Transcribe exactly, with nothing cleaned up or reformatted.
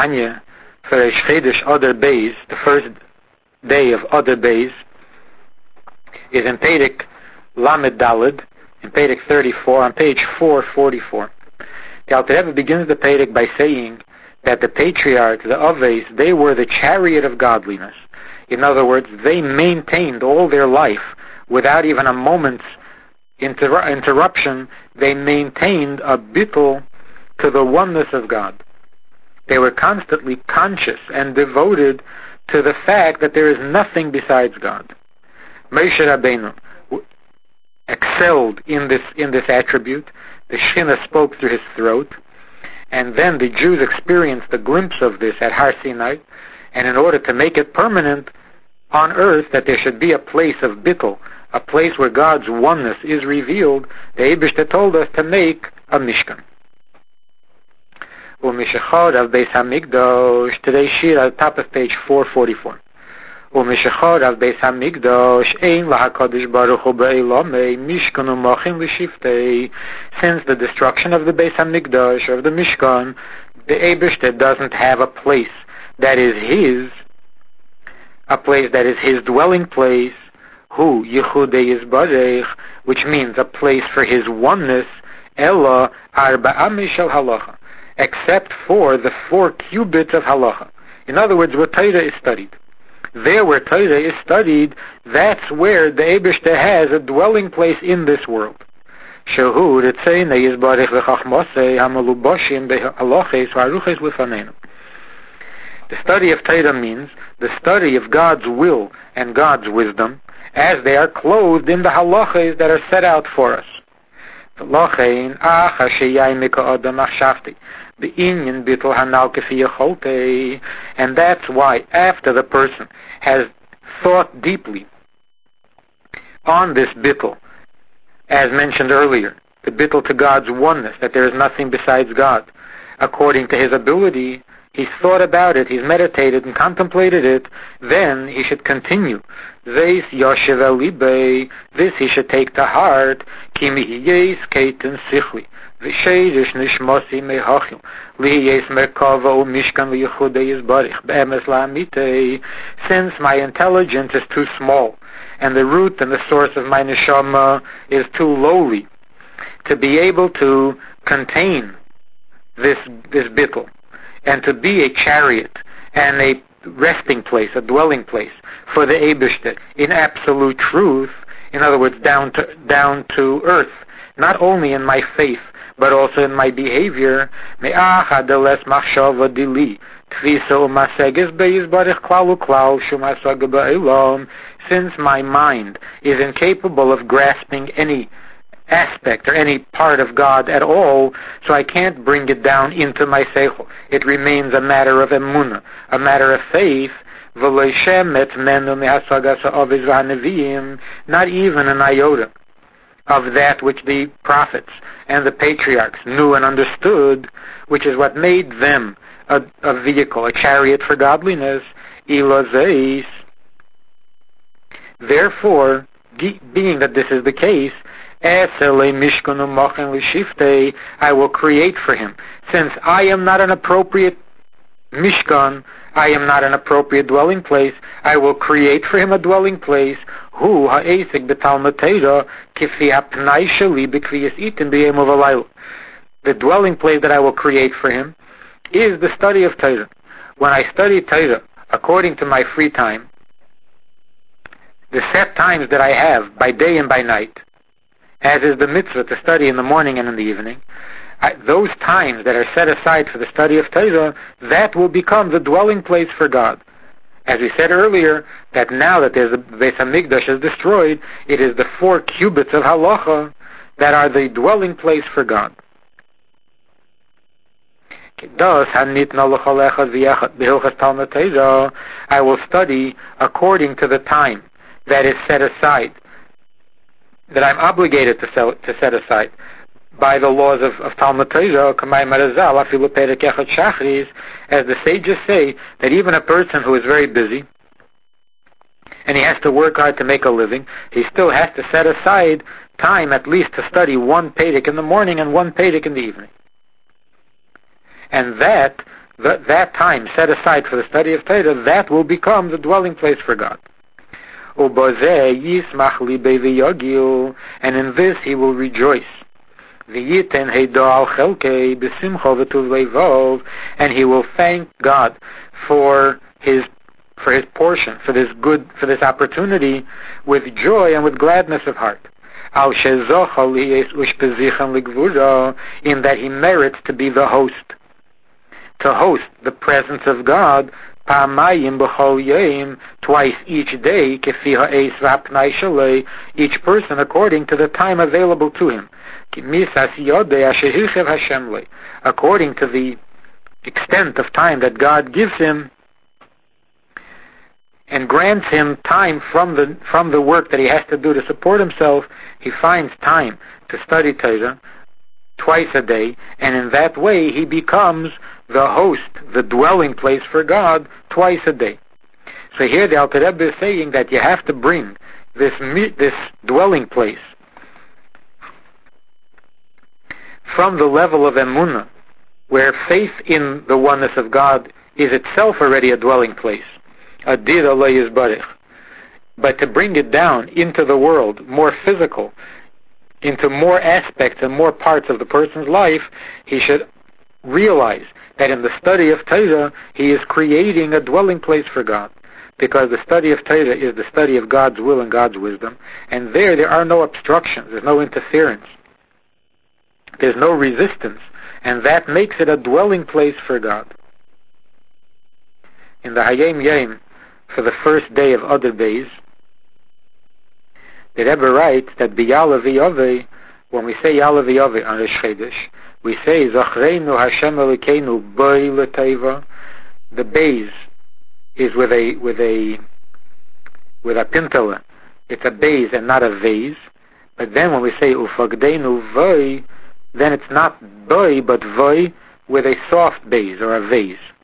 Tanya for a Chedesh Adar Beis, the first day of Adar Beis, is in Perek Lamed Daled, in Perek thirty-four, on page four forty-four. The Alter Rebbe begins the Perek by saying that the patriarchs, the Aves, they were the chariot of godliness. In other words, they maintained all their life without even a moment's inter- interruption. They maintained a bittul to the oneness of God. They were constantly conscious and devoted to the fact that there is nothing besides God. Moshe Rabbeinu excelled in this in this attribute. The Shekhinah spoke through his throat, and then the Jews experienced a glimpse of this at Har Sinai, and in order to make it permanent on earth, that there should be a place of bittul, a place where God's oneness is revealed, the Eibishter told us to make a Mishkan. Umishachar of Beis Hamikdash, today's shir at the top of page four forty-four. Umishachar of Beis Hamikdash, ein lahakadosh baruch hu be'elamei mishkan umachin l'shiftei. Since the destruction of the Beis Hamikdash, of the Mishkan, the Eibishter doesn't have a place that is his, a place that is his dwelling place, hu yichudei yizbarech, which means a place for his oneness, ella arba'a mishal halacha, except for the four cubits of halacha. In other words, where Torah is studied. There where Torah is studied, that's where the Eibishter has a dwelling place in this world. Shehu ritzeinei yizbarech v'chachmosei hamalubashim be'halaches v'aruches l'faneinu. The study of Torah means the study of God's will and God's wisdom as they are clothed in the halachas that are set out for us. And that's why, after the person has thought deeply on this bittul, as mentioned earlier, the bittul to God's oneness, that there is nothing besides God, according to his ability, he's thought about it, he's meditated and contemplated it, then he should continue. This yoshev el libei, this he should take to heart, ki mihiyes keiten sichli, v'sheidish nishmosi mehachim, lihiyes merkava u mishkan v'yichudei yizbarich, be'emes la'amitei, since my intelligence is too small, and the root and the source of my neshama is too lowly, to be able to contain this, this bittul, and to be a chariot and a resting place, a dwelling place for the Eibishter in absolute truth, in other words, down to down to earth, not only in my faith, but also in my behavior. Since my mind is incapable of grasping any aspect or any part of God at all, so I can't bring it down into my seichel. It remains a matter of emunah, a matter of faith, not even an iota of that which the prophets and the patriarchs knew and understood, which is what made them a, a vehicle, a chariot for godliness. Therefore, being that this is the case, I will create for him. Since I am not an appropriate Mishkan, I am not an appropriate dwelling place, I will create for him a dwelling place. The dwelling place that I will create for him is the study of Torah. When I study Torah according to my free time, the set times that I have by day and by night, as is the mitzvah to study in the morning and in the evening, I, those times that are set aside for the study of Torah, that will become the dwelling place for God. As we said earlier, that now that there's the Beis Hamikdash is destroyed, it is the four cubits of halacha that are the dwelling place for God. I will study according to the time that is set aside, that I'm obligated to, sell, to set aside by the laws of, of Talmud Torah, as the sages say, that even a person who is very busy and he has to work hard to make a living, he still has to set aside time at least to study one Pedic in the morning and one Pedic in the evening. And that that, that time set aside for the study of Torah, that will become the dwelling place for God. And in this he will rejoice. And he will thank God for his for his portion, for this good, for this opportunity, with joy and with gladness of heart. In that he merits to be the host, to host the presence of God twice each day, each person according to the time available to him, according to the extent of time that God gives him and grants him time from the from the work that he has to do to support himself. He finds time to study Torah twice a day, and in that way he becomes the host, the dwelling place for God twice a day. So here the Alter Rebbe is saying that you have to bring this this dwelling place from the level of emunah, where faith in the oneness of God is itself already a dwelling place, a dir Allah yizbarich, but to bring it down into the world, more physical, into more aspects and more parts of the person's life, he should realize that in the study of Torah, he is creating a dwelling place for God. Because the study of Torah is the study of God's will and God's wisdom, and there, there are no obstructions, there's no interference, there's no resistance, and that makes it a dwelling place for God. In the Hayom Yom, for the first day of Adar Beis, the Rebbe writes that B'Yalav Yaveh, when we say Yalav Yaveh on Rosh Chodesh, we say Zachreinu Hashem Elokeinu Boi L'Teva. The Beis is with a with a with a pintala. It's a Beis and not a vase. But then when we say Ufagdeinu Voi, then it's not Boi but Voi with a soft Beis or a vase.